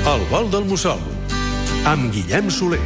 El vol del mussol, amb Guillem Soler.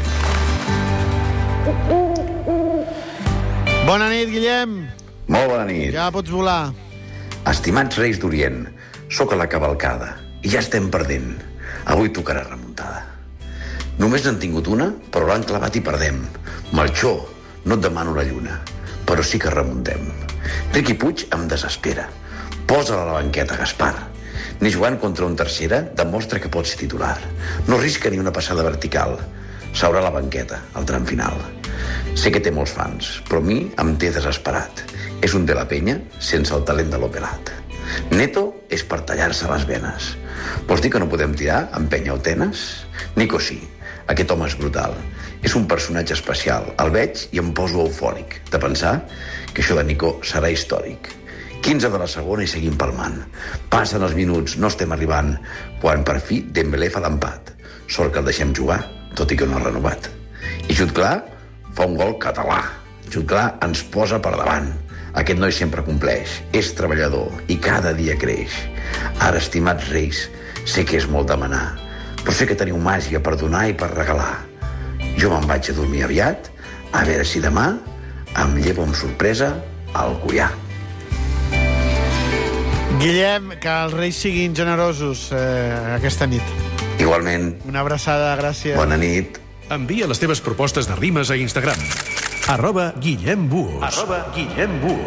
Bona nit, Guillem. Molt bona nit. Ja pots volar. Estimats Reis d'Orient, sóc a la cavalcada i ja estem perdent. Avui tocarà remuntada. Només n'han tingut una, però l'han clavat i perdem. Melchor, no et demano la lluna, però sí que remuntem. Riqui Puig em desespera. Posa-la a la banqueta, Gaspar. Ni jugant contra un tercera demostra que pot ser titular. No risca ni una passada vertical. S'haurà a la banqueta, al tram final. Sé que té molts fans, però a mi em té desesperat. És un de la penya sense el talent de l'Operat. Neto és per tallar-se les venes. Vols dir que no podem tirar amb penya o tenes? Nico sí, aquest home és brutal. És un personatge especial. El veig i em poso eufòric de pensar que això de Nico serà històric. 15 de la segona i seguim palmant. Passen els minuts, no estem arribant, quan per fi Dembélé fa l'empat. Sort que el deixem jugar, tot i que no ha renovat. I Jutglar fa un gol català. Jutglar ens posa per davant. Aquest noi sempre compleix, és treballador i cada dia creix. Ara, estimats Reis, sé que és molt demanar, però sé que teniu màgia per donar i per regalar. Jo me'n vaig a dormir aviat, a veure si demà em llevo amb sorpresa al collar. Guillem, que els Reis siguin generosos aquesta nit. Igualment. Una abraçada, gràcies. Bona nit. Envia les teves propostes de rimes a Instagram. @GuillemBuos.